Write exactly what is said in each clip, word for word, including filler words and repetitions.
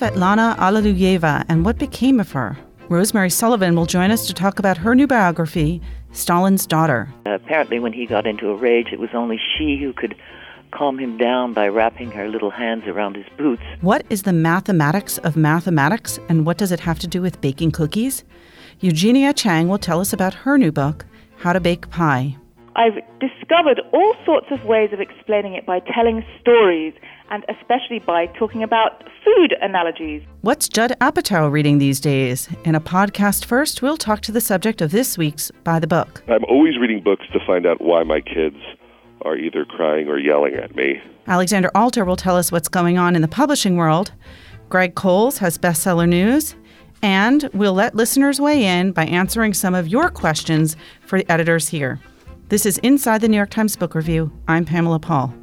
Svetlana Alliluyeva and what became of her? Rosemary Sullivan will join us to talk about her new biography, Stalin's Daughter. Uh, apparently when he got into a rage, it was only she who could calm him down by wrapping her little hands around his boots. What is the mathematics of mathematics, and what does it have to do with baking cookies? Eugenia Chang will tell us about her new book, How to Bake Pie. I've discovered all sorts of ways of explaining it by telling stories, and especially by talking about food analogies. What's Judd Apatow reading these days? In a podcast first, we'll talk to the subject of this week's By the Book. I'm always reading books to find out why my kids are either crying or yelling at me. Alexander Alter will tell us what's going on in the publishing world. Greg Coles has bestseller news. And we'll let listeners weigh in by answering some of your questions for the editors here. This is Inside the New York Times Book Review. I'm Pamela Paul.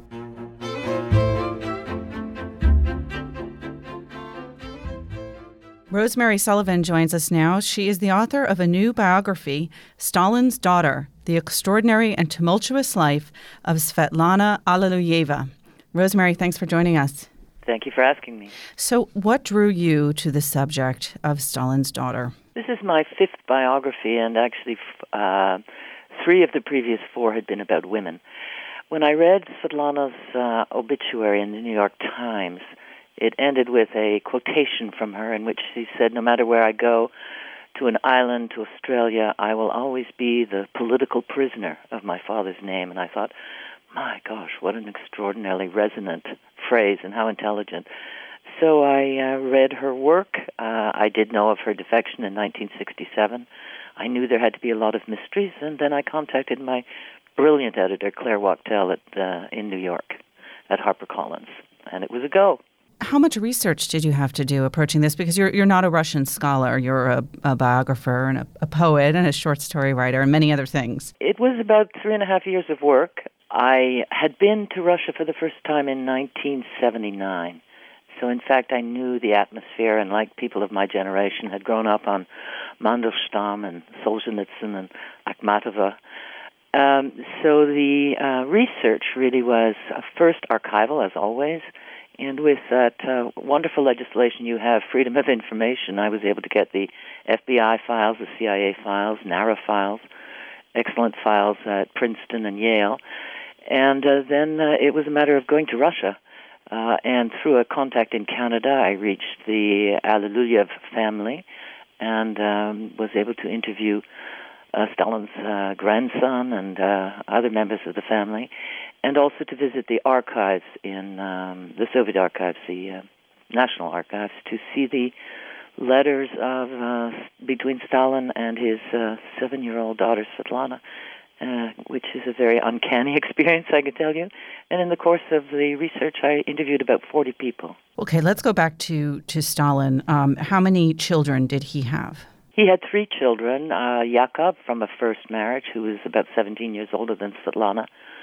Rosemary Sullivan joins us now. She is the author of a new biography, Stalin's Daughter, The Extraordinary and Tumultuous Life of Svetlana Alliluyeva. Rosemary, thanks for joining us. Thank you for asking me. So what drew you to the subject of Stalin's Daughter? This is my fifth biography, and actually uh, three of the previous four had been about women. When I read Svetlana's uh, obituary in the New York Times, it ended with a quotation from her in which she said, "No matter where I go, to an island, to Australia, I will always be the political prisoner of my father's name." And I thought, my gosh, what an extraordinarily resonant phrase and how intelligent. So I uh, read her work. Uh, I did know of her defection in nineteen sixty-seven. I knew there had to be a lot of mysteries, and then I contacted my brilliant editor, Claire Wachtel, at, uh, in New York at HarperCollins, and it was a go. How much research did you have to do approaching this? Because you're you're not a Russian scholar. You're a, a biographer and a, a poet and a short story writer and many other things. It was about three and a half years of work. I had been to Russia for the first time in nineteen seventy-nine. So, in fact, I knew the atmosphere, and like people of my generation, had grown up on Mandelstam and Solzhenitsyn and Akhmatova. Um, so the uh, research really was uh, first archival, as always, and with that uh, wonderful legislation you have, freedom of information, I was able to get the F B I files, the C I A files, NARA files, excellent files at Princeton and Yale. And uh, then uh, it was a matter of going to Russia. Uh, and through a contact in Canada, I reached the Alliluyeva family and um, was able to interview uh, Stalin's uh, grandson and uh, other members of the family, and also to visit the archives in um, the Soviet archives, the uh, National Archives, to see the letters of uh, between Stalin and his uh, seven-year-old daughter, Svetlana, uh, which is a very uncanny experience, I can tell you. And in the course of the research, I interviewed about forty people. Okay, let's go back to, to Stalin. Um, how many children did he have? He had three children, uh, Yakov from a first marriage, who was about seventeen years older than Svetlana,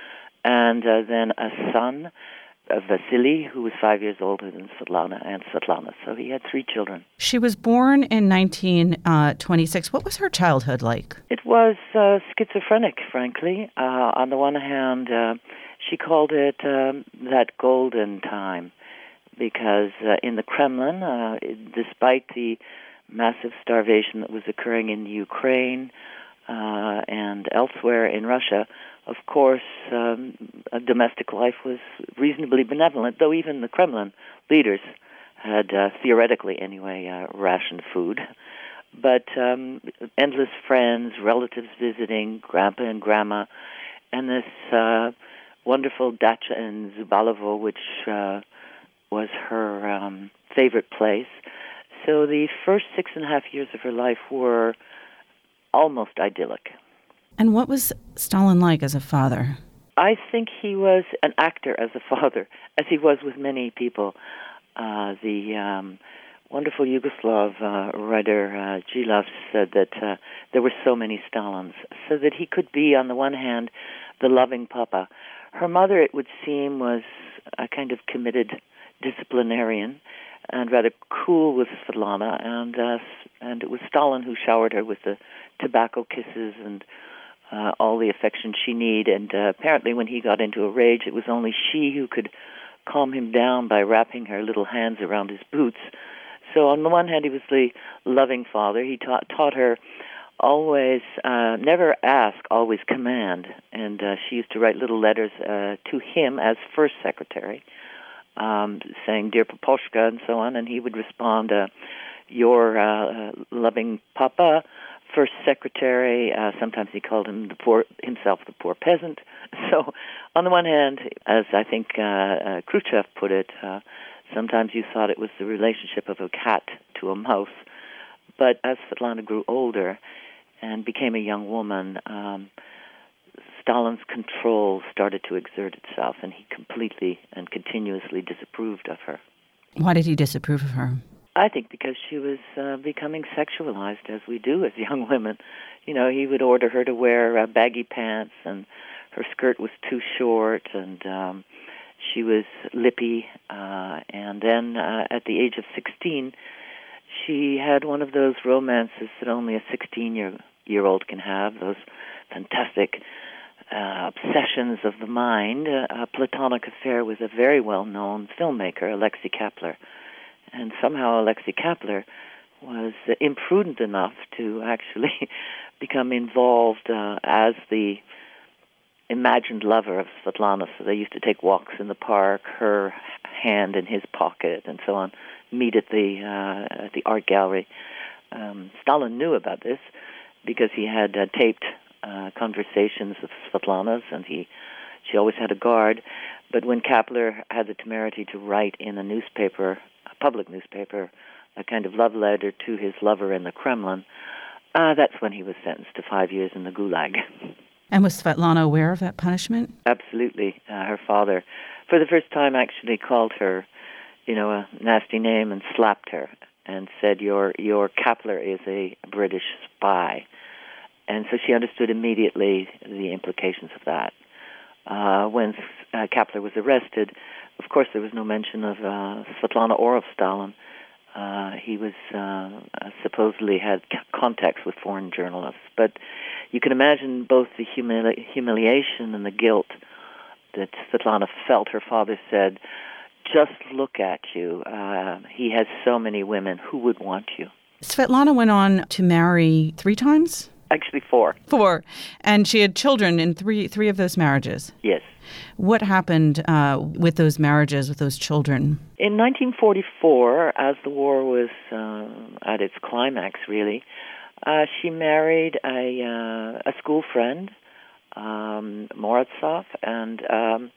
and uh, then a son, uh, Vasily, who was five years older than Svetlana and Svetlana. So he had three children. She was born in nineteen twenty-six. What was her childhood like? It was uh, schizophrenic, frankly. Uh, on the one hand, uh, she called it um, that golden time, because uh, in the Kremlin, uh, despite the massive starvation that was occurring in Ukraine uh, and elsewhere in Russia, of course, um, domestic life was reasonably benevolent, though even the Kremlin leaders had, uh, theoretically anyway, uh, rationed food. But um, endless friends, relatives visiting, grandpa and grandma, and this uh, wonderful dacha in Zubalovo, which uh, was her um, favorite place. So the first six and a half years of her life were almost idyllic. And what was Stalin like as a father? I think he was an actor as a father, as he was with many people. Uh, the um, wonderful Yugoslav uh, writer uh, Gilov said that uh, there were so many Stalins, so that he could be, on the one hand, the loving papa. Her mother, it would seem, was a kind of committed disciplinarian and rather cool with Svetlana, and uh, and it was Stalin who showered her with the tobacco kisses and uh, all the affection she needed. And uh, apparently when he got into a rage, it was only she who could calm him down by wrapping her little hands around his boots. So on the one hand, he was the loving father. He taught taught her always, uh, never ask, always command. And uh, she used to write little letters uh, to him as first secretary, um, saying, "Dear Paposhka," and so on. And he would respond, uh, "Your uh, loving Papa, first secretary." Uh, sometimes he called him the poor, himself the poor peasant. So on the one hand, as I think uh, uh, Khrushchev put it, uh, sometimes you thought it was the relationship of a cat to a mouse. But as Svetlana grew older and became a young woman, um, Stalin's control started to exert itself, and he completely and continuously disapproved of her. Why did he disapprove of her? I think because she was uh, becoming sexualized, as we do as young women. You know, he would order her to wear uh, baggy pants, and her skirt was too short, and um, she was lippy. Uh, and then uh, at the age of sixteen, she had one of those romances that only a sixteen-year-old can have, those fantastic uh, obsessions of the mind, uh, a platonic affair with a very well-known filmmaker, Alexei Kapler. And somehow Alexei Kapler was uh, imprudent enough to actually become involved uh, as the imagined lover of Svetlana. So they used to take walks in the park, her hand in his pocket, and so on, meet at the uh, at the art gallery. Um, Stalin knew about this because he had uh, taped uh, conversations of Svetlana's, and he she always had a guard. But when Kapler had the temerity to write in a newspaper, a public newspaper, a kind of love letter to his lover in the Kremlin, uh, that's when he was sentenced to five years in the Gulag. And was Svetlana aware of that punishment? Absolutely. Uh, her father, for the first time, actually called her, you know, a nasty name and slapped her and said, your your Kapler is a British spy. And so she understood immediately the implications of that. Uh, when uh, Kapler was arrested, of course there was no mention of uh, Svetlana or of Stalin. Uh, he was uh, supposedly had c- contacts with foreign journalists. But you can imagine both the humili- humiliation and the guilt that Svetlana felt. Her father said, "Just look at you. Uh, he has so many women. Who would want you?" Svetlana went on to marry three times? Actually, four. Four. And she had children in three three of those marriages? Yes. What happened uh, with those marriages, with those children? In nineteen forty-four, as the war was uh, at its climax, really, uh, she married a, uh, a school friend, um, Morozov, and um,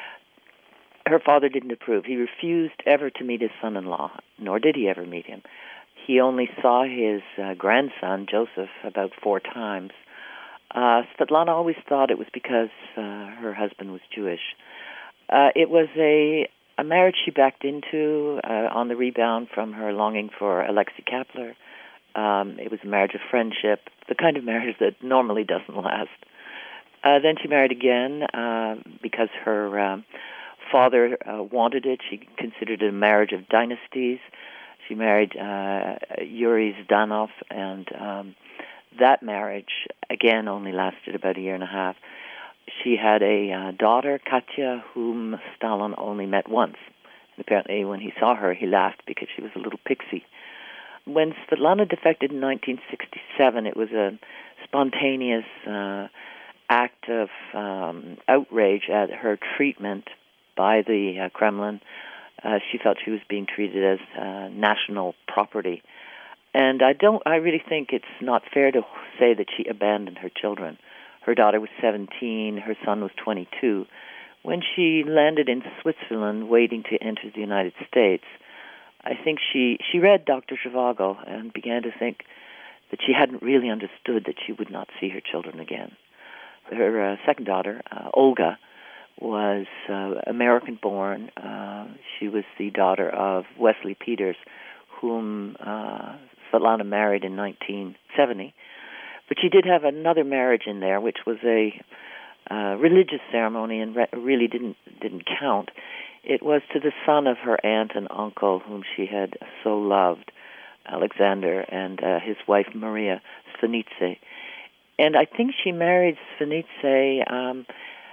her father didn't approve. He refused ever to meet his son-in-law, nor did he ever meet him. He only saw his uh, grandson, Joseph, about four times. Uh, Svetlana always thought it was because uh, her husband was Jewish. Uh, it was a, a marriage she backed into uh, on the rebound from her longing for Alexei Kapler. Um, it was a marriage of friendship, the kind of marriage that normally doesn't last. Uh, then she married again uh, because her um, father uh, wanted it. She considered it a marriage of dynasties. She married uh, Yuri Zdanov, and um, that marriage, again, only lasted about a year and a half. She had a uh, daughter, Katya, whom Stalin only met once. And apparently when he saw her, he laughed because she was a little pixie. When Svetlana defected in nineteen sixty-seven, it was a spontaneous uh, act of um, outrage at her treatment by the uh, Kremlin. Uh, she felt she was being treated as uh, national property. And I don't. I really think it's not fair to say that she abandoned her children. Her daughter was seventeen, her son was twenty-two. When she landed in Switzerland waiting to enter the United States, I think she, she read Doctor Zhivago and began to think that she hadn't really understood that she would not see her children again. Her uh, second daughter, uh, Olga, was uh, American-born. Uh, she was the daughter of Wesley Peters, whom uh, Svetlana married in nineteen seventy. But she did have another marriage in there, which was a uh, religious ceremony and re- really didn't didn't count. It was to the son of her aunt and uncle, whom she had so loved, Alexander, and uh, his wife Maria Svanitze. And I think she married Svanitze um,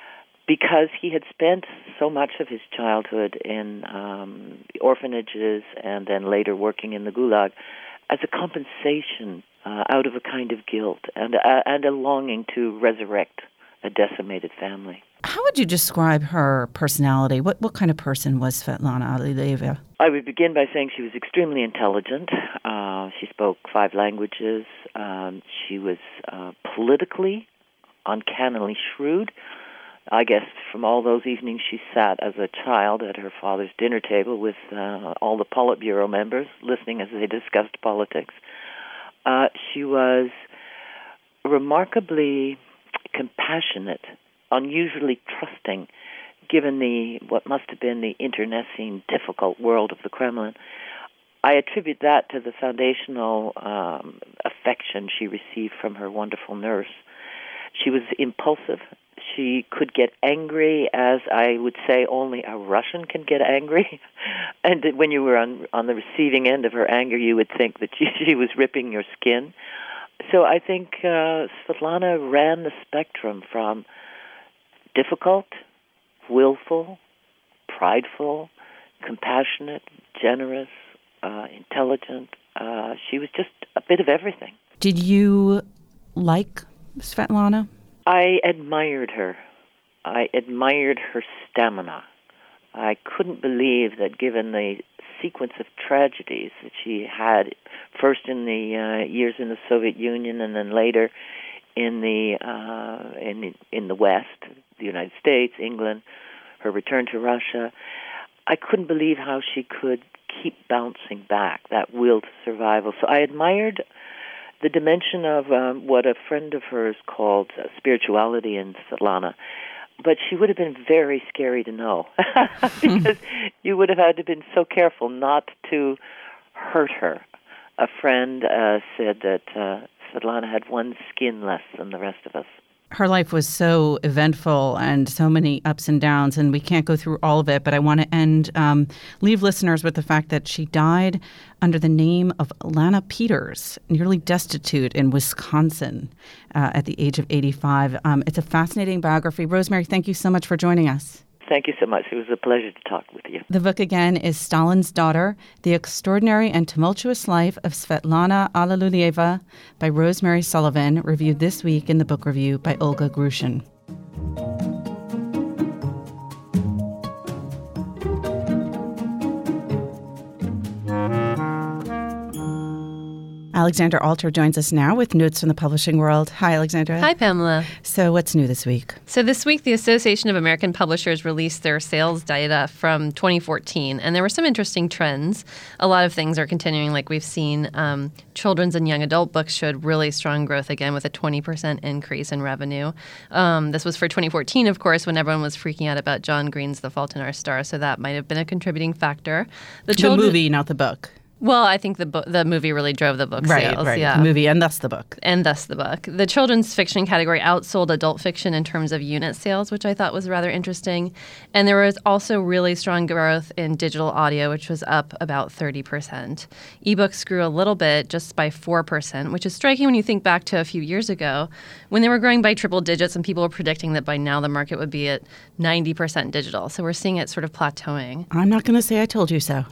because he had spent so much of his childhood in um, orphanages and then later working in the Gulag, as a compensation uh, out of a kind of guilt and, uh, and a longing to resurrect a decimated family. How would you describe her personality? What what kind of person was Svetlana Alliluyeva? I would begin by saying she was extremely intelligent. Uh, she spoke five languages. Um, she was uh, politically uncannily shrewd. I guess from all those evenings she sat as a child at her father's dinner table with uh, all the Politburo members, listening as they discussed politics. Uh, she was remarkably compassionate, unusually trusting, given the what must have been the internecine, difficult world of the Kremlin. I attribute that to the foundational um, affection she received from her wonderful nurse. She was impulsive. She could get angry, as I would say only a Russian can get angry. And when you were on on the receiving end of her anger, you would think that she, she was ripping your skin. So I think uh, Svetlana ran the spectrum from difficult, willful, prideful, compassionate, generous, uh, intelligent. Uh, she was just a bit of everything. Did you like Svetlana? I admired her. I admired her stamina. I couldn't believe that given the sequence of tragedies that she had, first in the uh, years in the Soviet Union and then later in the uh, in in the West, the United States, England, her return to Russia, I couldn't believe how she could keep bouncing back, that will to survival. So I admired the dimension of um, what a friend of hers called uh, spirituality in Svetlana. But she would have been very scary to know because you would have had to have been so careful not to hurt her. A friend uh, said that uh, Svetlana had one skin less than the rest of us. Her life was so eventful and so many ups and downs, and we can't go through all of it, but I want to end, um, leave listeners with the fact that she died under the name of Lana Peters, nearly destitute in Wisconsin uh, at the age of eighty-five. Um, it's a fascinating biography. Rosemary, thank you so much for joining us. Thank you so much. It was a pleasure to talk with you. The book, again, is Stalin's Daughter, The Extraordinary and Tumultuous Life of Svetlana Alliluyeva by Rosemary Sullivan, reviewed this week in the Book Review by Olga Grushin. Alexandra Alter joins us now with Notes from the Publishing World. Hi, Alexandra. Hi, Pamela. So what's new this week? So this week, the Association of American Publishers released their sales data from twenty fourteen, and there were some interesting trends. A lot of things are continuing, like we've seen. Um, children's and young adult books showed really strong growth again with a twenty percent increase in revenue. Um, this was for twenty fourteen, of course, when everyone was freaking out about John Green's The Fault in Our Stars, so that might have been a contributing factor. The, children- the movie, not the book. Well, I think the bo- the movie really drove the book right, sales. Right, yeah. The movie and thus the book. And thus the book. The children's fiction category outsold adult fiction in terms of unit sales, which I thought was rather interesting. And there was also really strong growth in digital audio, which was up about thirty percent. Ebooks grew a little bit, just by four percent, which is striking when you think back to a few years ago when they were growing by triple digits and people were predicting that by now the market would be at ninety percent digital. So we're seeing it sort of plateauing. I'm not going to say I told you so.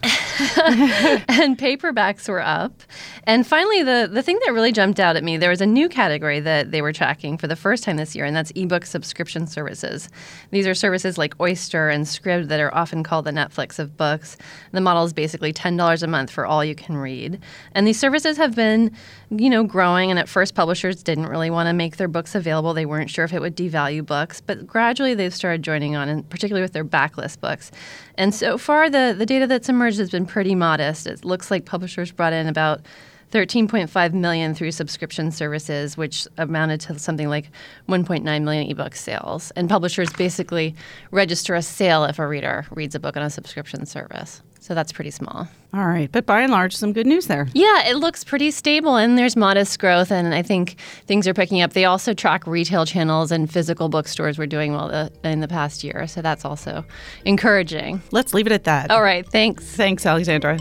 And paperbacks were up. And finally, the, the thing that really jumped out at me, there was a new category that they were tracking for the first time this year, and that's ebook subscription services. These are services like Oyster and Scribd that are often called the Netflix of books. The model is basically ten dollars a month for all you can read. And these services have been, you know, growing, and at first publishers didn't really want to make their books available. They weren't sure if it would devalue books, but gradually they've started joining on, and particularly with their backlist books. And so far, the, the data that's emerged has been pretty modest. It looks like publishers brought in about thirteen point five million dollars through subscription services, which amounted to something like one point nine million ebook sales. And publishers basically register a sale if a reader reads a book on a subscription service. So that's pretty small. All right. But by and large, some good news there. Yeah, it looks pretty stable, and there's modest growth, and I think things are picking up. They also track retail channels, and physical bookstores were doing well the, in the past year, so that's also encouraging. Let's leave it at that. All right. Thanks. Thanks, Alexandra.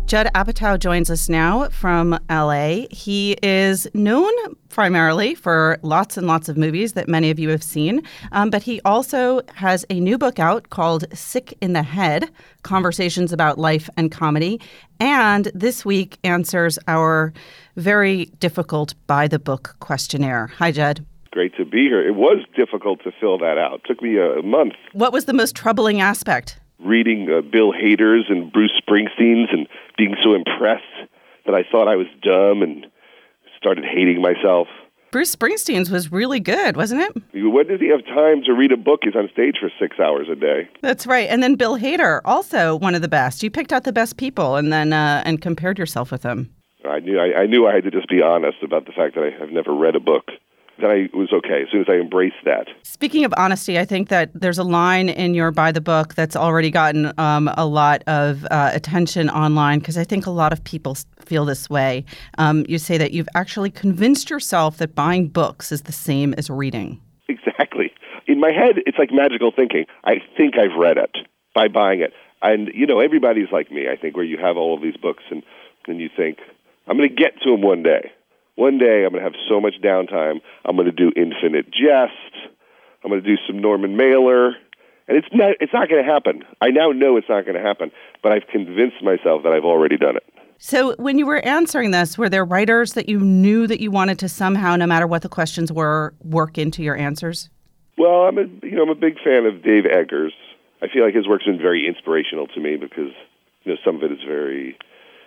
Judd Apatow joins us now from L A. He is known primarily for lots and lots of movies that many of you have seen, um, but he also has a new book out called Sick in the Head, Conversations About Life and Comedy, and this week answers our very difficult by-the-book questionnaire. Hi, Judd. Great to be here. It was difficult to fill that out. It took me a month. What was the most troubling aspect? Reading uh, Bill Hader's and Bruce Springsteen's and being so impressed that I thought I was dumb and started hating myself. Bruce Springsteen's was really good, wasn't it? When does he have time to read a book? He's on stage for six hours a day. That's right. And then Bill Hader, also one of the best. You picked out the best people and then uh, and compared yourself with them. I knew I, I knew I had to just be honest about the fact that I have never read a book. Then I was okay as soon as I embraced that. Speaking of honesty, I think that there's a line in your By the Book that's already gotten um, a lot of uh, attention online because I think a lot of people feel this way. Um, you say that you've actually convinced yourself that buying books is the same as reading. Exactly. In my head, it's like magical thinking. I think I've read it by buying it. And, you know, everybody's like me, I think, where you have all of these books and, and you think, I'm going to get to them one day. One day I'm going to have so much downtime, I'm going to do Infinite Jest, I'm going to do some Norman Mailer, and it's not, it's not going to happen. I now know it's not going to happen, but I've convinced myself that I've already done it. So when you were answering this, were there writers that you knew that you wanted to somehow, no matter what the questions were, work into your answers? Well, I'm a, you know, I'm a big fan of Dave Eggers. I feel like his work's been very inspirational to me because, you know, some of it is very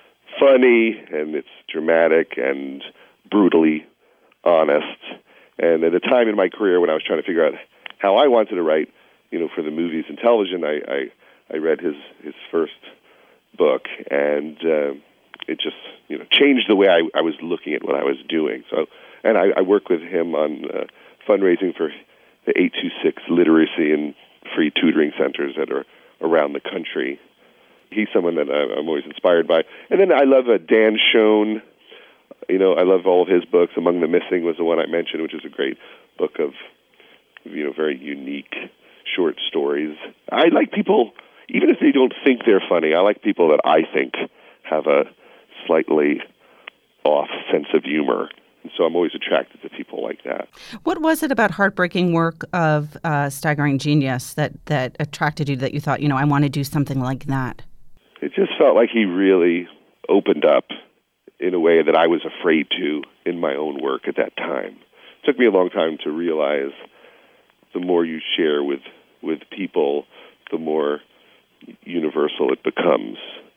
funny and it's dramatic and brutally honest. And at a time in my career when I was trying to figure out how I wanted to write, you know, for the movies and television, I I, I read his, his first book, and uh, it just, you know, changed the way I, I was looking at what I was doing. So, and I, I work with him on uh, fundraising for the eight two six literacy and free tutoring centers that are around the country. He's someone that I'm always inspired by. And then I love uh, Dan Schoen. You know, I love all of his books. Among the Missing was the one I mentioned, which is a great book of, you know, very unique short stories. I like people, even if they don't think they're funny, I like people that I think have a slightly off sense of humor. And so I'm always attracted to people like that. What was it about heartbreaking work of uh, Staggering Genius that, that attracted you, that you thought, you know, I want to do something like that? It just felt like he really opened up in a way that I was afraid to in my own work at that time. It took me a long time to realize the more you share with, with people, the more universal it becomes.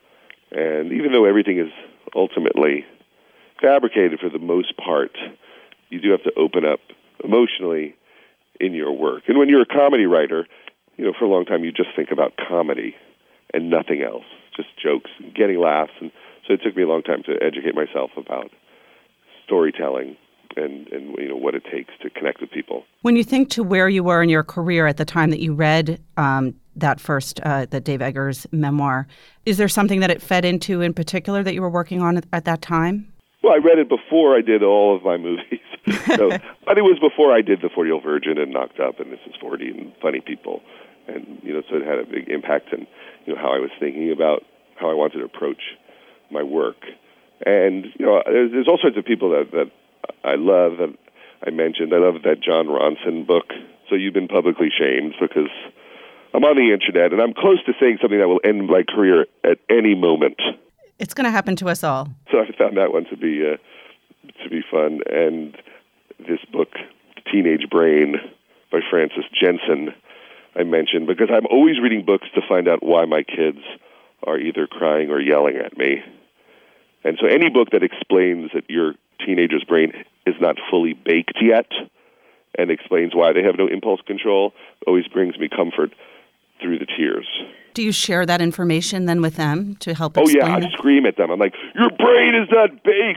And even though everything is ultimately fabricated for the most part, you do have to open up emotionally in your work. And when you're a comedy writer, you know, for a long time you just think about comedy and nothing else, just jokes and getting laughs. And so it took me a long time to educate myself about storytelling and, and you know what it takes to connect with people. When you think to where you were in your career at the time that you read um, that first, uh, the Dave Eggers memoir, is there something that it fed into in particular that you were working on at, at that time? Well, I read it before I did all of my movies. so, but it was before I did The forty-Year-Old Virgin and Knocked Up and This Is forty and Funny People. And, you know, so it had a big impact on, you know, how I was thinking about how I wanted to approach my work. And, you know, there's, there's all sorts of people that, that I love that I mentioned. I love that John Ronson book, So You've Been Publicly Shamed, because I'm on the internet and I'm close to saying something that will end my career at any moment. It's going to happen to us all. So I found that one to be uh, to be fun. And this book, Teenage Brain, by Frances Jensen, I mentioned, because I'm always reading books to find out why my kids are either crying or yelling at me. And so any book that explains that your teenager's brain is not fully baked yet and explains why they have no impulse control always brings me comfort through the tears. Do you share that information then with them to help oh, explain yeah, I it? scream at them. I'm like, your brain is not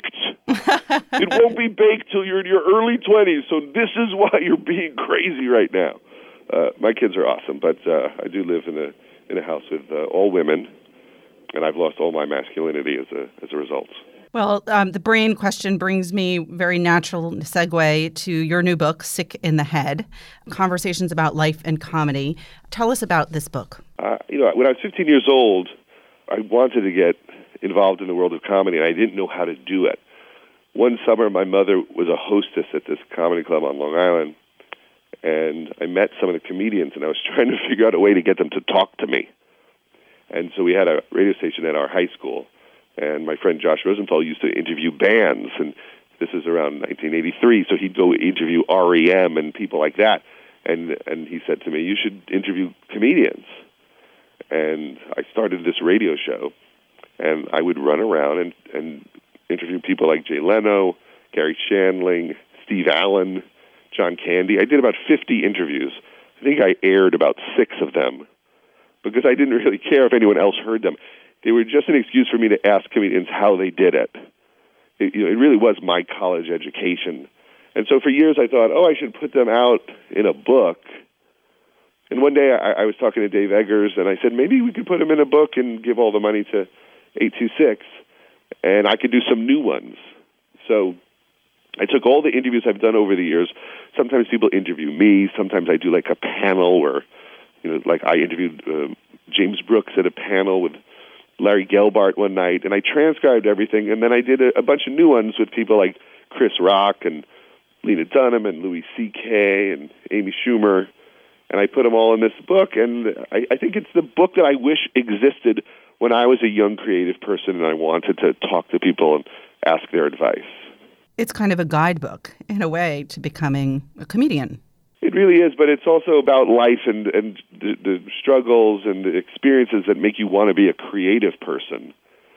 baked. It won't be baked till you're in your early twenties, so this is why you're being crazy right now. Uh, my kids are awesome, but uh, I do live in a in a house with uh, all women, and I've lost all my masculinity as a as a result. Well, um, the brain question brings me very natural segue to your new book, Sick in the Head, Conversations About Life and Comedy. Tell us about this book. Uh, you know, when I was fifteen years old, I wanted to get involved in the world of comedy, and I didn't know how to do it. One summer, my mother was a hostess at this comedy club on Long Island, and I met some of the comedians, and I was trying to figure out a way to get them to talk to me. And so we had a radio station at our high school, and my friend Josh Rosenthal used to interview bands, and this is around nineteen eighty-three, so he'd go interview R E M and people like that. And and he said to me, you should interview comedians. And I started this radio show, and I would run around and, and interview people like Jay Leno, Gary Shandling, Steve Allen, John Candy. I did about fifty interviews. I think I aired about six of them because I didn't really care if anyone else heard them. They were just an excuse for me to ask comedians how they did it. It, you know, it really was my college education. And so for years I thought, oh, I should put them out in a book. And one day I, I was talking to Dave Eggers, and I said, maybe we could put them in a book and give all the money to eight two six, and I could do some new ones. So I took all the interviews I've done over the years. Sometimes people interview me. Sometimes I do like a panel where, you know, like I interviewed uh, James Brooks at a panel with Larry Gelbart one night, and I transcribed everything, and then I did a, a bunch of new ones with people like Chris Rock and Lena Dunham and Louis C K and Amy Schumer, and I put them all in this book, and I, I think it's the book that I wish existed when I was a young creative person and I wanted to talk to people and ask their advice. It's kind of a guidebook, in a way, to becoming a comedian. It really is, but it's also about life and, and the, the struggles and the experiences that make you want to be a creative person.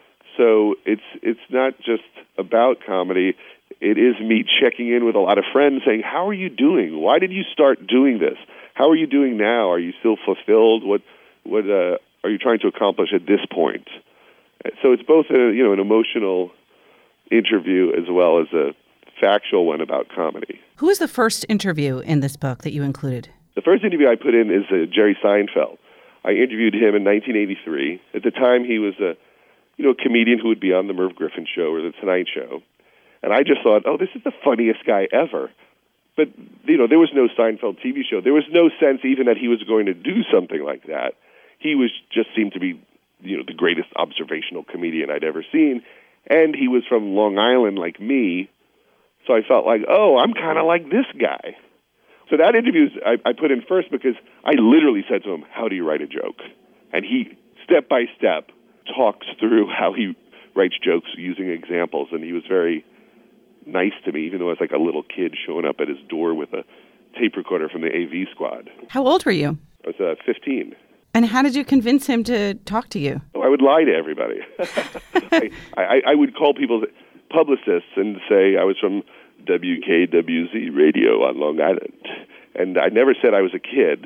So it's it's not just about comedy. It is me checking in with a lot of friends saying, how are you doing? Why did you start doing this? How are you doing now? Are you still fulfilled? What what uh, are you trying to accomplish at this point? So it's both a, you know, an emotional interview as well as a factual one about comedy. Who was the first interview in this book that you included? The first interview I put in is uh, Jerry Seinfeld. I interviewed him in nineteen eighty-three. At the time, he was a you know a comedian who would be on the Merv Griffin Show or the Tonight Show, and I just thought, oh, this is the funniest guy ever. But you know, there was no Seinfeld T V show. There was no sense even that he was going to do something like that. He was just seemed to be you know the greatest observational comedian I'd ever seen, and he was from Long Island like me. So I felt like, oh, I'm kind of like this guy. So that interview I, I put in first because I literally said to him, how do you write a joke? And he, step by step, talks through how he writes jokes using examples. And he was very nice to me, even though I was like a little kid showing up at his door with a tape recorder from the A V Squad. How old were you? I was uh, fifteen. And how did you convince him to talk to you? Oh, I would lie to everybody. I, I, I would call people publicists and say I was from W K W Z radio on Long Island. And I never said I was a kid.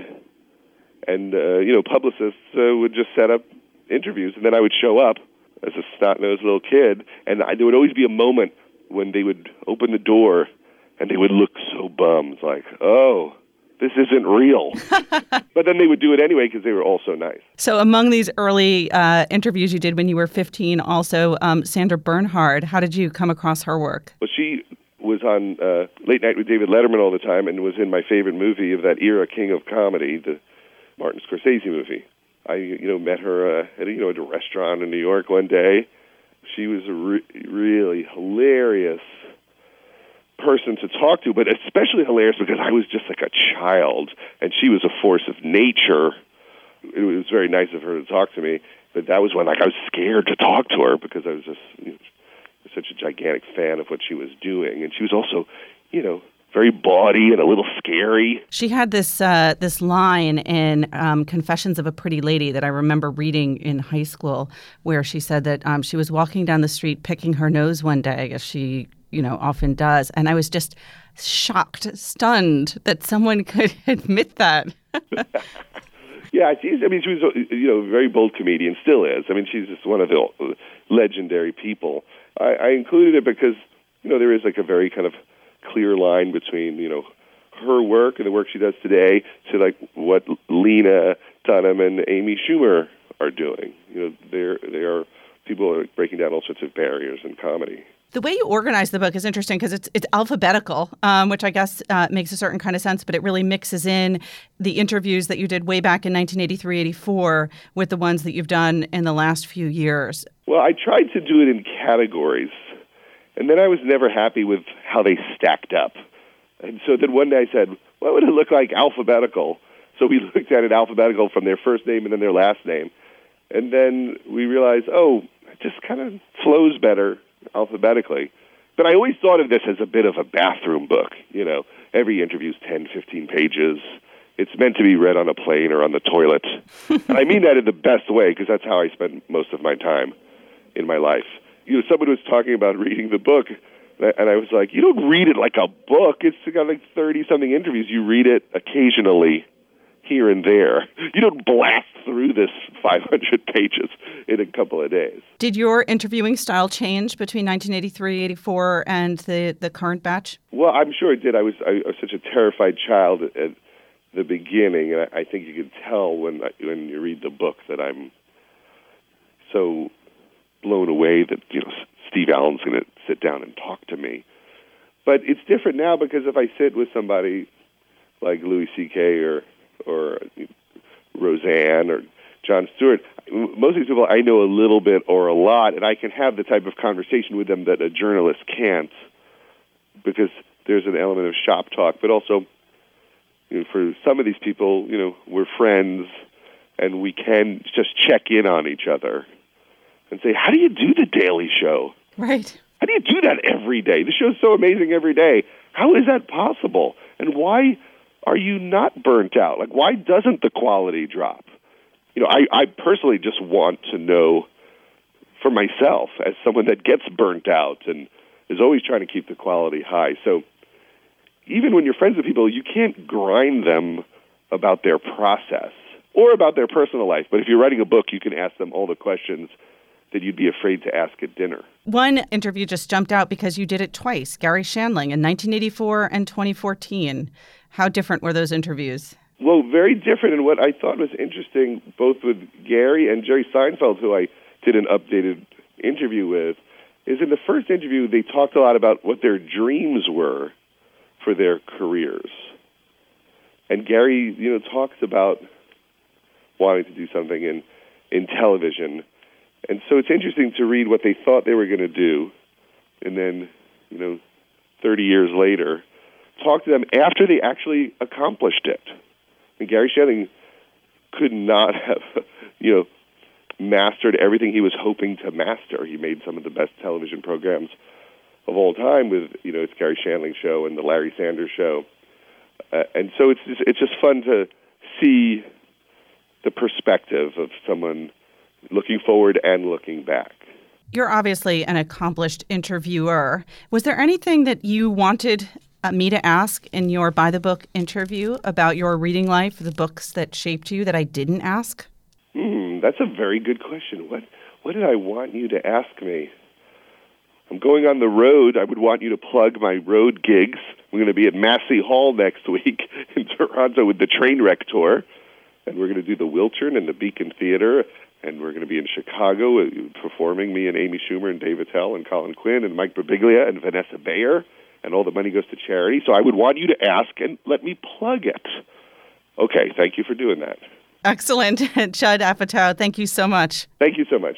And, uh, you know, publicists uh, would just set up interviews, and then I would show up as a snot-nosed little kid, and I, there would always be a moment when they would open the door, and they would look so bummed, like, oh, this isn't real. But then they would do it anyway because they were all so nice. So among these early uh, interviews you did when you were fifteen, also um, Sandra Bernhard, how did you come across her work? Well, she was on uh, Late Night with David Letterman all the time and was in my favorite movie of that era, King of Comedy, the Martin Scorsese movie. I, you know, met her uh, at, you know, at a restaurant in New York one day. She was a re- really hilarious person to talk to, but especially hilarious because I was just like a child, and she was a force of nature. It was very nice of her to talk to me, but that was when like I was scared to talk to her because I was just you know, such a gigantic fan of what she was doing, and she was also, you know, very bawdy and a little scary. She had this uh, this line in um, Confessions of a Pretty Lady that I remember reading in high school, where she said that um, she was walking down the street picking her nose one day, as she, you know, often does, and I was just shocked, stunned that someone could admit that. Yeah, she's, I mean, she was, you know, a very bold comedian, still is. I mean, she's just one of the legendary people. I, I included it because, you know, there is like a very kind of clear line between, you know, her work and the work she does today to like what Lena Dunham and Amy Schumer are doing. You know, they're they are people are breaking down all sorts of barriers in comedy. The way you organize the book is interesting because it's it's alphabetical, um, which I guess uh, makes a certain kind of sense, but it really mixes in the interviews that you did way back in nineteen eighty-three eighty-four with the ones that you've done in the last few years. Well, I tried to do it in categories, and then I was never happy with how they stacked up. And so then one day I said, what would it look like alphabetical? So we looked at it alphabetical from their first name and then their last name. And then we realized, oh, it just kind of flows better alphabetically. But I always thought of this as a bit of a bathroom book. You know, every interview is ten, fifteen pages. It's meant to be read on a plane or on the toilet. And I mean that in the best way because that's how I spend most of my time in my life. You know, someone was talking about reading the book, and I was like, you don't read it like a book. It's got like thirty-something interviews. You read it occasionally here and there. You don't blast through this five hundred pages in a couple of days. Did your interviewing style change between nineteen eighty-three eighty-four and the, the current batch? Well, I'm sure it did. I was, I was such a terrified child at, at the beginning, and I, I think you can tell when when you read the book that I'm so blown away that, you know, Steve Allen's going to sit down and talk to me. But it's different now because if I sit with somebody like Louis C K or or Roseanne or Jon Stewart, most of these people I know a little bit or a lot, and I can have the type of conversation with them that a journalist can't because there's an element of shop talk. But also, you know, for some of these people, you know, we're friends, and we can just check in on each other and say, how do you do the Daily Show? Right. How do you do that every day? The show's so amazing every day. How is that possible? And why are you not burnt out? Like, why doesn't the quality drop? You know, I, I personally just want to know for myself as someone that gets burnt out and is always trying to keep the quality high. So even when you're friends with people, you can't grind them about their process or about their personal life. But if you're writing a book, you can ask them all the questions that you'd be afraid to ask at dinner. One interview just jumped out because you did it twice, Garry Shandling in nineteen eighty-four and twenty fourteen. How different were those interviews? Well, very different. And what I thought was interesting, both with Gary and Jerry Seinfeld, who I did an updated interview with, is in the first interview, they talked a lot about what their dreams were for their careers. And Gary, you know, talks about wanting to do something in, in television. And so it's interesting to read what they thought they were going to do, and then, you know, thirty years later, talk to them after they actually accomplished it. And Garry Shandling could not have, you know, mastered everything he was hoping to master. He made some of the best television programs of all time with, you know, it's Garry Shandling Show and the Larry Sanders Show. Uh, and so it's just, it's just fun to see the perspective of someone looking forward and looking back. You're obviously an accomplished interviewer. Was there anything that you wanted uh, me to ask in your By the Book interview about your reading life, the books that shaped you, that I didn't ask? Hmm, that's a very good question. What what did I want you to ask me? I'm going on the road. I would want you to plug my road gigs. We're going to be at Massey Hall next week in Toronto with the Trainwreck Tour. And we're going to do the Wiltern and the Beacon Theater. And we're going to be in Chicago uh, performing, me and Amy Schumer and Dave Attell and Colin Quinn and Mike Birbiglia and Vanessa Bayer. And all the money goes to charity. So I would want you to ask and let me plug it. Okay, thank you for doing that. Excellent. Judd Apatow, thank you so much. Thank you so much.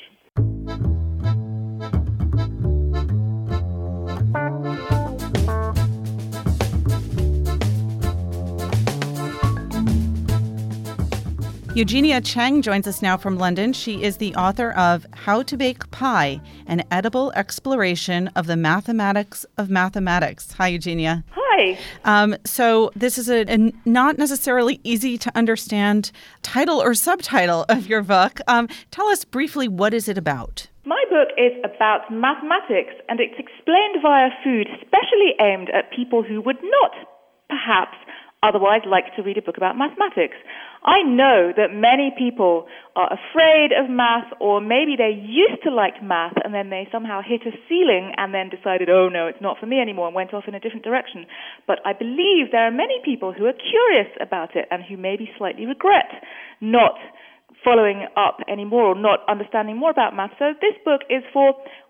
Eugenia Cheng joins us now from London. She is the author of How to Bake Pie, an edible exploration of the mathematics of mathematics. Hi, Eugenia. Hi. Um, so this is a, a not necessarily easy to understand title or subtitle of your book. Um, tell us briefly, what is it about? My book is about mathematics, and it's explained via food, especially aimed at people who would not, perhaps, otherwise like to read a book about mathematics. I know that many people are afraid of math, or maybe they used to like math and then they somehow hit a ceiling and then decided, oh no, it's not for me anymore, and went off in a different direction. But I believe there are many people who are curious about it and who maybe slightly regret not following up anymore or not understanding more about math. So this book is for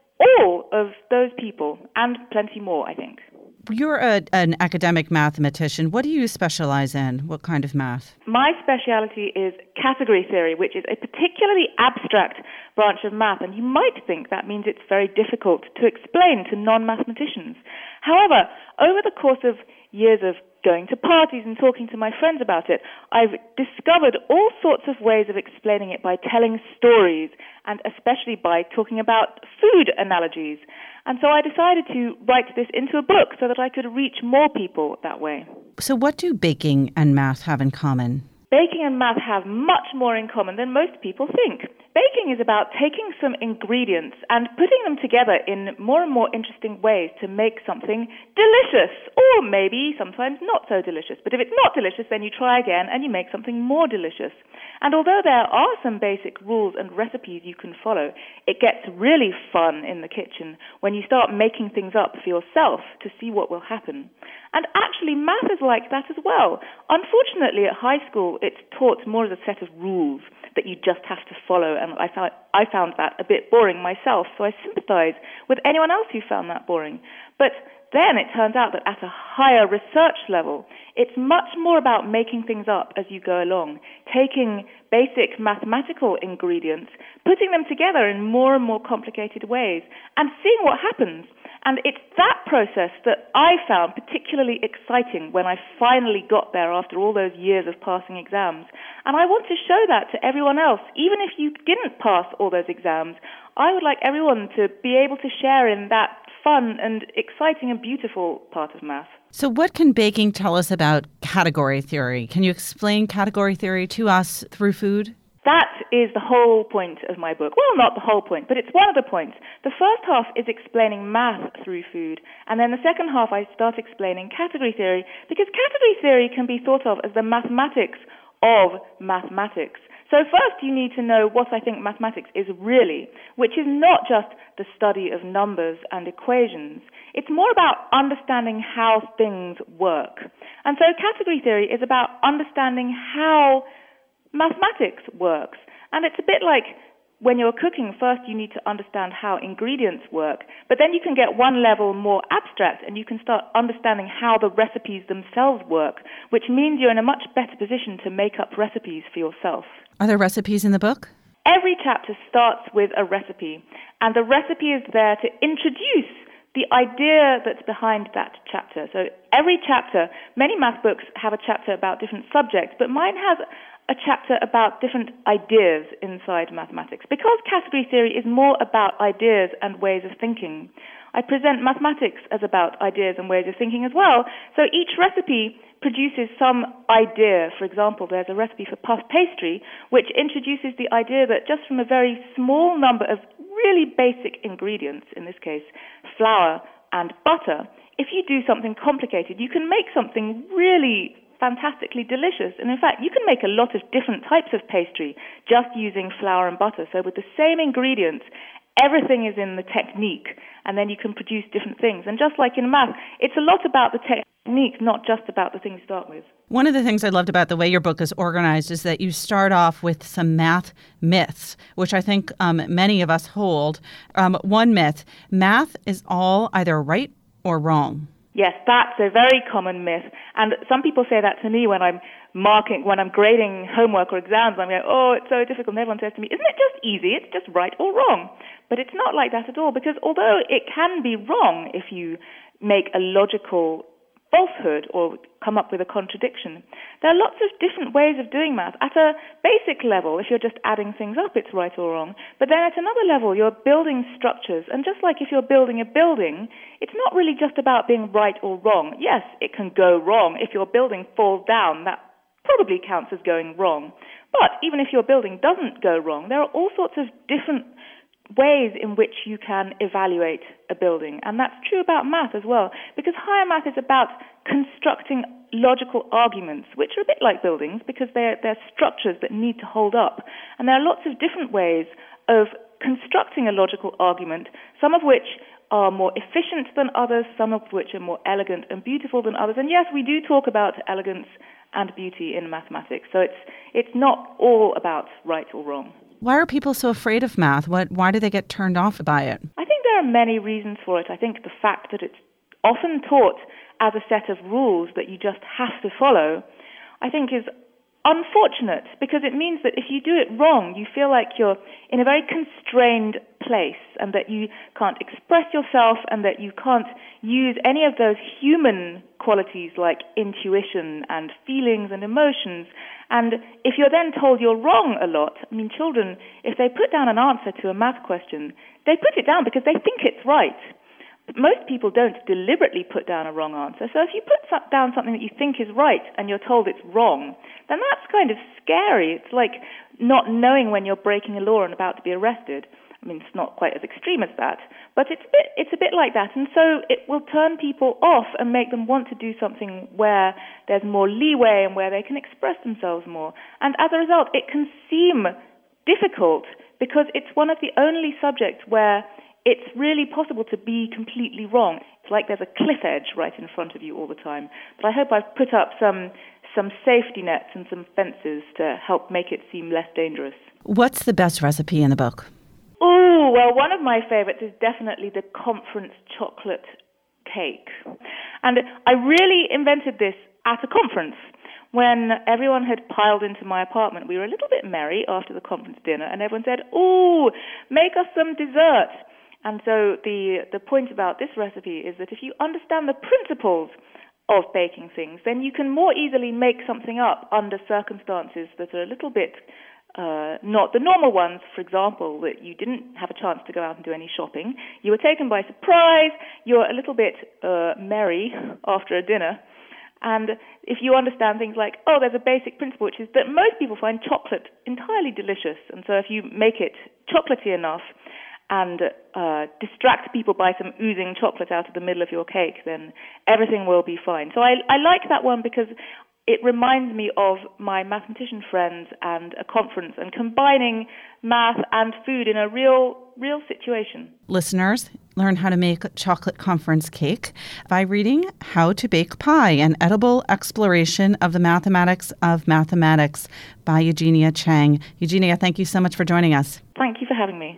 all of those people and plenty more, I think. You're a, an academic mathematician. What do you specialize in? What kind of math? My speciality is category theory, which is a particularly abstract branch of math, and you might think that means it's very difficult to explain to non-mathematicians. However, over the course of years of going to parties and talking to my friends about it, I've discovered all sorts of ways of explaining it by telling stories, and especially by talking about food analogies. And so I decided to write this into a book so that I could reach more people that way. So what do baking and math have in common? Baking and math have much more in common than most people think. Baking is about taking some ingredients and putting them together in more and more interesting ways to make something delicious, or maybe sometimes not so delicious. But if it's not delicious, then you try again and you make something more delicious. And although there are some basic rules and recipes you can follow, it gets really fun in the kitchen when you start making things up for yourself to see what will happen. And actually, math is like that as well. Unfortunately, at high school, it's taught more as a set of rules that you just have to follow, and I found, I found that a bit boring myself, so I sympathize with anyone else who found that boring. But then it turns out that at a higher research level, it's much more about making things up as you go along, taking basic mathematical ingredients, putting them together in more and more complicated ways, and seeing what happens. And it's that process that I found particularly exciting when I finally got there after all those years of passing exams. And I want to show that to everyone else. Even if you didn't pass all those exams, I would like everyone to be able to share in that fun and exciting and beautiful part of math. So what can baking tell us about category theory? Can you explain category theory to us through food? That is the whole point of my book. Well, not the whole point, but it's one of the points. The first half is explaining math through food, and then the second half I start explaining category theory, because category theory can be thought of as the mathematics of mathematics. So first you need to know what I think mathematics is really, which is not just the study of numbers and equations. It's more about understanding how things work. And so category theory is about understanding how mathematics works. And it's a bit like when you're cooking, first you need to understand how ingredients work, but then you can get one level more abstract and you can start understanding how the recipes themselves work, which means you're in a much better position to make up recipes for yourself. Are there recipes in the book? Every chapter starts with a recipe, and the recipe is there to introduce the idea that's behind that chapter. So every chapter, many math books have a chapter about different subjects, but mine has a chapter about different ideas inside mathematics. Because category theory is more about ideas and ways of thinking, I present mathematics as about ideas and ways of thinking as well. So each recipe produces some idea. For example, there's a recipe for puff pastry, which introduces the idea that just from a very small number of really basic ingredients, in this case, flour and butter, if you do something complicated, you can make something really fantastically delicious. And in fact, you can make a lot of different types of pastry just using flour and butter. So with the same ingredients, everything is in the technique, and then you can produce different things. And just like in math, it's a lot about the technique, not just about the thing you start with. One of the things I loved about the way your book is organized is that you start off with some math myths, which I think um, many of us hold. Um, one myth, math is all either right or wrong. Yes, that's a very common myth. And some people say that to me when I'm marking, when I'm grading homework or exams. I'm going, oh, it's so difficult. And everyone says to me, isn't it just easy? It's just right or wrong. But it's not like that at all, because although it can be wrong if you make a logical falsehood or come up with a contradiction, there are lots of different ways of doing math. At a basic level, if you're just adding things up, it's right or wrong. But then at another level, you're building structures. And just like if you're building a building, it's not really just about being right or wrong. Yes, it can go wrong. If your building falls down, that probably counts as going wrong. But even if your building doesn't go wrong, there are all sorts of different ways in which you can evaluate a building. And that's true about math as well, because higher math is about constructing logical arguments, which are a bit like buildings because they're, they're structures that need to hold up. And there are lots of different ways of constructing a logical argument, some of which are more efficient than others, some of which are more elegant and beautiful than others. And yes, we do talk about elegance and beauty in mathematics. So it's it's not all about right or wrong. Why are people so afraid of math? What? Why do they get turned off by it? I think there are many reasons for it. I think the fact that it's often taught as a set of rules that you just have to follow, I think is unfortunate, because it means that if you do it wrong, you feel like you're in a very constrained place and that you can't express yourself and that you can't use any of those human qualities like intuition and feelings and emotions. And if you're then told you're wrong a lot, I mean, children, if they put down an answer to a math question, they put it down because they think it's right. But most people don't deliberately put down a wrong answer. So if you put down something that you think is right and you're told it's wrong, then that's kind of scary. It's like not knowing when you're breaking a law and about to be arrested. I mean, it's not quite as extreme as that, but it's a bit, it's a bit like that. And so it will turn people off and make them want to do something where there's more leeway and where they can express themselves more. And as a result, it can seem difficult because it's one of the only subjects where it's really possible to be completely wrong. It's like there's a cliff edge right in front of you all the time. But I hope I've put up some some safety nets and some fences to help make it seem less dangerous. What's the best recipe in the book? Oh, well, one of my favorites is definitely the conference chocolate cake. And I really invented this at a conference. When everyone had piled into my apartment, we were a little bit merry after the conference dinner, and everyone said, "Ooh, make us some dessert." And so the the point about this recipe is that if you understand the principles of baking things, then you can more easily make something up under circumstances that are a little bit uh, not the normal ones. For example, that you didn't have a chance to go out and do any shopping. You were taken by surprise. You're a little bit uh, merry after a dinner. And if you understand things like, oh, there's a basic principle, which is that most people find chocolate entirely delicious. And so if you make it chocolatey enough, and uh, distract people by some oozing chocolate out of the middle of your cake, then everything will be fine. So I, I like that one because it reminds me of my mathematician friends and a conference and combining math and food in a real, real situation. Listeners, learn how to make chocolate conference cake by reading How to Bake Pie, an edible exploration of the mathematics of mathematics by Eugenia Chang. Eugenia, thank you so much for joining us. Thank you for having me.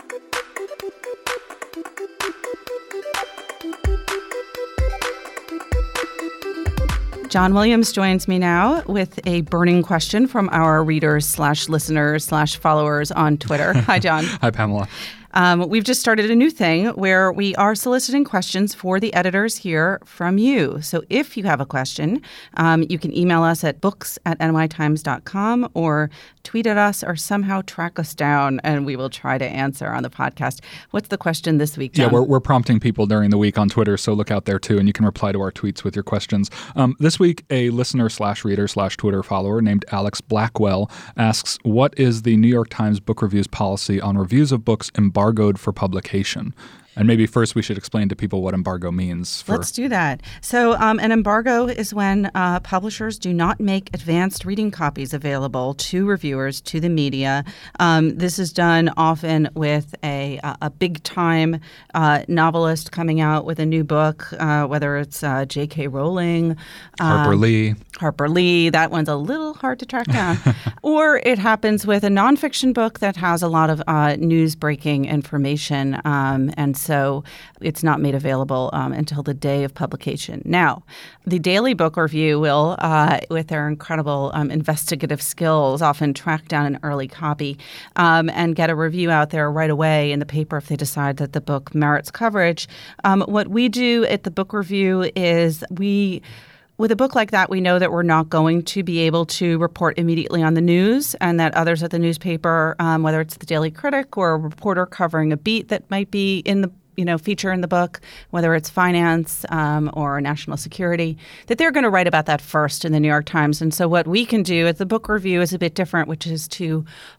John Williams joins me now with a burning question from our readers slash listeners slash followers on Twitter. Hi, John. Hi, Pamela. Um, we've just started a new thing where we are soliciting questions for the editors here from you. So if you have a question, um, you can email us at books at n y times dot com or tweet at us or somehow track us down, and we will try to answer on the podcast. What's the question this week, John? Yeah, we're, we're prompting people during the week on Twitter, so look out there too, and you can reply to our tweets with your questions. Um, this week, a listener slash reader slash Twitter follower named Alex Blackwell asks, what is the New York Times Book Review's policy on reviews of books embargoed for publication? And maybe first we should explain to people what embargo means. For... Let's do that. So um, an embargo is when uh, publishers do not make advanced reading copies available to reviewers, to the media. Um, this is done often with a, a big-time uh, novelist coming out with a new book, uh, whether it's uh, J K Rowling. Harper um, Lee. Harper Lee. That one's a little hard to track down. Or it happens with a nonfiction book that has a lot of uh, news-breaking information, um, and so it's not made available um, until the day of publication. Now, the Daily Book Review will, uh, with their incredible um, investigative skills, often track down an early copy um, and get a review out there right away in the paper if they decide that the book merits coverage. Um, what we do at the Book Review is we... With a book like that, we know that we're not going to be able to report immediately on the news, and that others at the newspaper, um, whether it's the Daily Critic or a reporter covering a beat that might be in the you know, feature in the book, whether it's finance um, or national security, that they're going to write about that first in the New York Times. And so what we can do at the Book Review is a bit different, which is to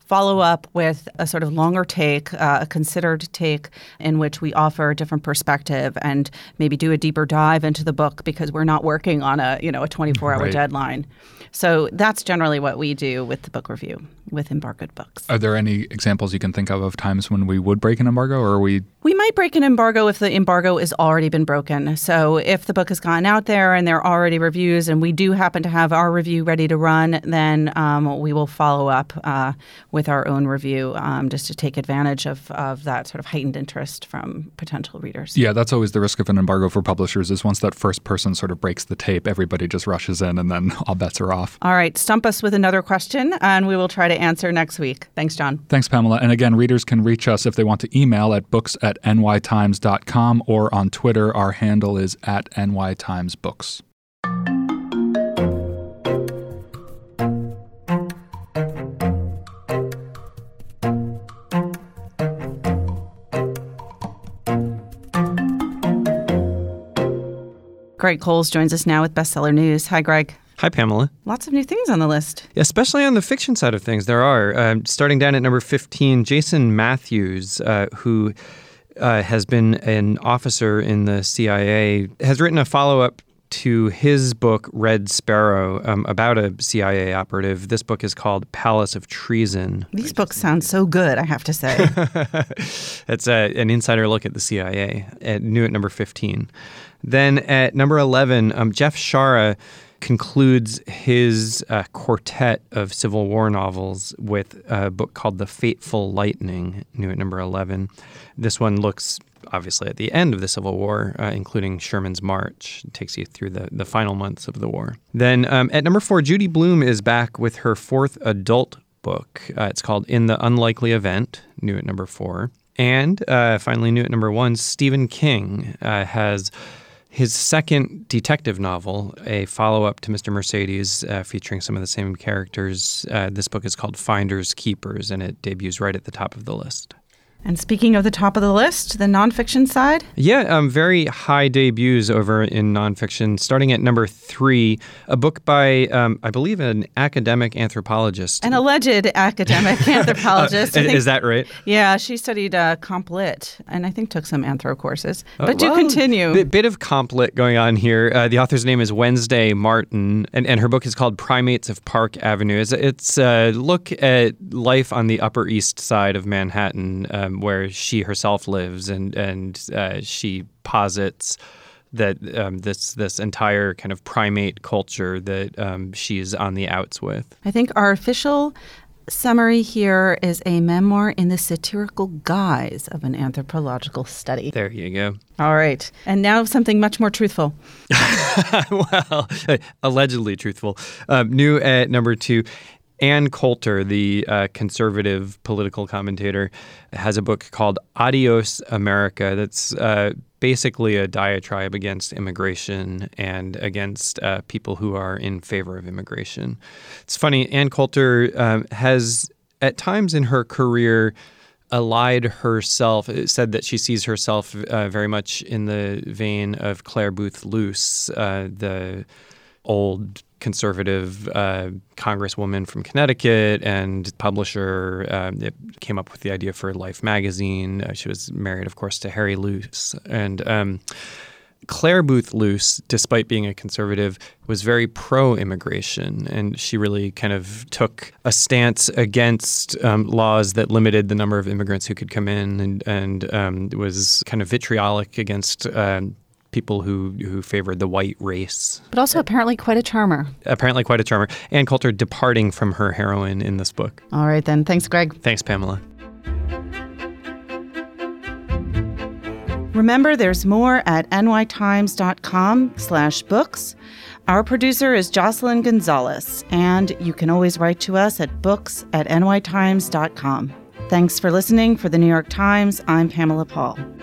follow up with a sort of longer take, uh, a considered take in which we offer a different perspective and maybe do a deeper dive into the book because we're not working on a, you know, a twenty-four hour Right. deadline. So that's generally what we do with the book review, with embargoed books. Are there any examples you can think of of times when we would break an embargo, or are we? We might break an embargo if the embargo has already been broken. So if the book has gone out there and there are already reviews and we do happen to have our review ready to run, then um, we will follow up uh, with our own review um, just to take advantage of, of that sort of heightened interest from potential readers. Yeah, that's always the risk of an embargo for publishers is once that first person sort of breaks the tape, everybody just rushes in and then all bets are off. All right, stump us with another question and we will try to answer next week. Thanks, John. Thanks, Pamela. And again, readers can reach us if they want to email at books at n y times dot com or on Twitter. Our handle is at N Y Times Books. Greg Coles joins us now with Bestseller News. Hi, Greg. Hi, Pamela. Lots of new things on the list. Especially on the fiction side of things, there are. Uh, starting down at number fifteen, Jason Matthews, uh, who uh, has been an officer in the C I A, has written a follow-up to his book, Red Sparrow, um, about a C I A operative. This book is called Palace of Treason. These books sound so good, I have to say. That's a, an insider look at the C I A, at, new at number fifteen. Then at number eleven, um, Jeff Shara concludes his uh, quartet of Civil War novels with a book called The Fateful Lightning, new at number eleven. This one looks obviously at the end of the Civil War, uh, including Sherman's March. It takes you through the, the final months of the war. Then um, at number four, Judy Blume is back with her fourth adult book. Uh, it's called In the Unlikely Event, new at number four. And uh, finally, new at number one, Stephen King uh, has his second detective novel, a follow-up to Mister Mercedes, uh, featuring some of the same characters. Uh, this book is called Finders Keepers, and it debuts right at the top of the list. And speaking of the top of the list, the nonfiction side? Yeah, um, very high debuts over in nonfiction. Starting at number three, a book by, um, I believe, an academic anthropologist. An alleged academic anthropologist. uh, I think, is that right? Yeah, she studied uh, comp lit and I think took some anthro courses. Uh, but well, do continue. Bit, bit of comp lit going on here. Uh, the author's name is Wednesday Martin, and, and her book is called Primates of Park Avenue. It's, it's a look at life on the Upper East Side of Manhattan, um, where she herself lives, and and uh, she posits that um, this this entire kind of primate culture that um, she's on the outs with. I think our official summary here is a memoir in the satirical guise of an anthropological study. There you go. All right. And now something much more truthful. Well, allegedly truthful. Um, new at number two, Ann Coulter, the uh, conservative political commentator, has a book called Adios America that's uh, basically a diatribe against immigration and against uh, people who are in favor of immigration. It's funny, Ann Coulter um, has at times in her career allied herself, said that she sees herself uh, very much in the vein of Clare Boothe Luce, uh, the old conservative uh, congresswoman from Connecticut and publisher. Uh, it came up with the idea for Life magazine. Uh, she was married, of course, to Harry Luce. And um, Clare Boothe Luce, despite being a conservative, was very pro-immigration. And she really kind of took a stance against um, laws that limited the number of immigrants who could come in, and, and um, was kind of vitriolic against uh, people who, who favored the white race. But also apparently quite a charmer. Apparently quite a charmer. Ann Coulter departing from her heroine in this book. All right, then. Thanks, Greg. Thanks, Pamela. Remember, there's more at nytimes.com slash books. Our producer is Jocelyn Gonzalez, and you can always write to us at books at nytimes dot com. Thanks for listening. For the New York Times, I'm Pamela Paul.